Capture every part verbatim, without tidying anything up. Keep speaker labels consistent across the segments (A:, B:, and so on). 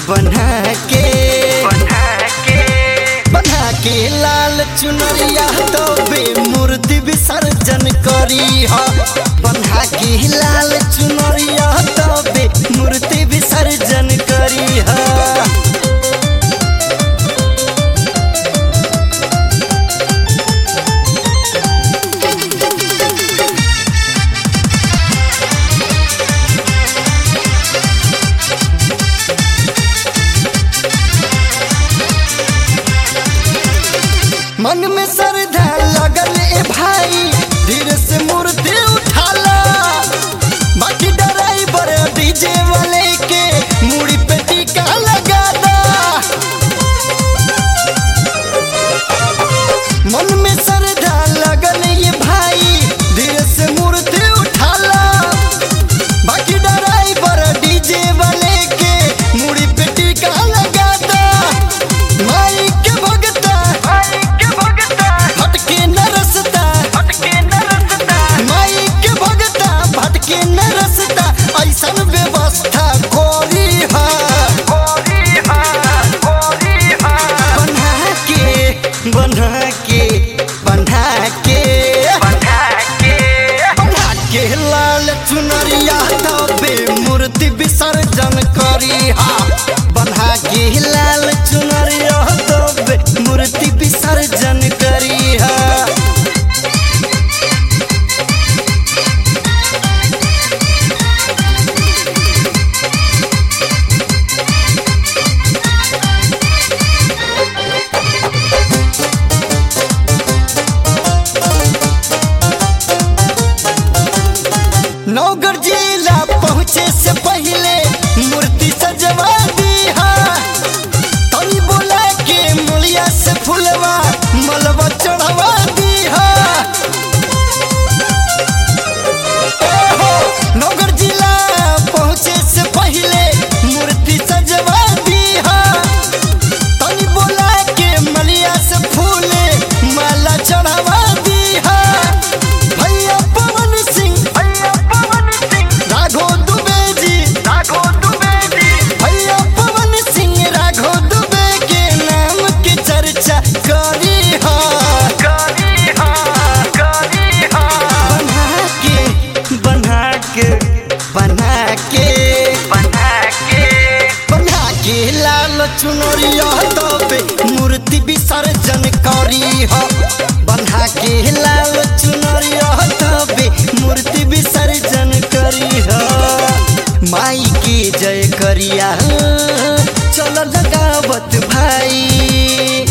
A: बना के
B: बना के
A: बना के लाल चुनरिया तो बे मूर्ति विसर्जन करी हा। बना के लाल चुनरिया तो बे मूर्ति विसर्जन करी हा। मन में श्रद्धा लगल ए भाई, धीरे से मूर्ति उठाला। बाकी ड्राइवर डीजे वाले के मुड़ी पे टीका लगा दा। मन में श्रद्धा लगल ये भाई, धीरे से मूर्ति उठाला। बाकी ड्राइवर डीजे वाले के मुड़ी पे टीका लगा दा। माई के भगता भटके न रसता,
B: भटके न रसता
A: माई के भगता भटके न रसता। ऐसन व्यवस्था कोरी हा
B: कोरी हा कोरी हा
A: बना के बना के बना के
B: बना के
A: बना के लाल चुनरिया तबे मूर्ति विसर्जन करी हा। बना के लाल चुनरिया तबे मूर्ति विसर्जन करी हा। नौगढ़ जिला पहुँचे से पहले मूर्ति सजवा दी हा। तनी बोला के मुलिया से फुलवा मलबा चढ़वा दी हा। नौगढ़ जिला पहुँचे से पहले मूर्ति सजवा दी हा। तनी बोला के मलिया से फूले माला चढ़वा दी हा। भैया पवन सिंह
B: भैया पवन सिंह
A: राघो दुबे जी,
B: राघो दुबे जी
A: भैया पवन सिंह राघो दुबे के नाम के चर्चा करी हा।
B: करी हा करी हा
A: बना के बना के बना के
B: बना के
A: बना के लाल चुनरिया तबे मूर्ति विसर्जन करी हा। बना के लाल चुनरिया तबे मूर्ति विसर्जन करी हा। माई की जय करिया चल लगावत भाई।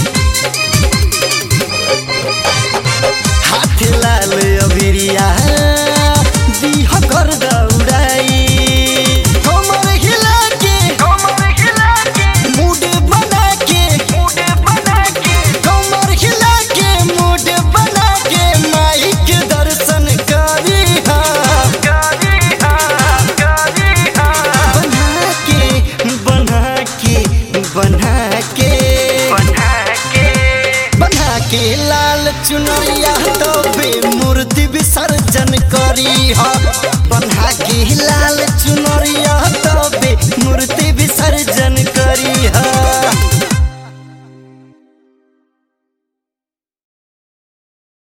A: हाथ लाल अबिरिया दीह कर दौड़ाई। कमर हिला के
B: कमर हिला के
A: मूड बना के
B: मूड बना के
A: कमर हिला के मूड बना के माई के दर्शन करी हा।
B: करी हा करी हा
A: बना के बना के बना के
B: बना के
A: बना के लाल चुनरिया तबे मूर्ति विसर्जन करी हा।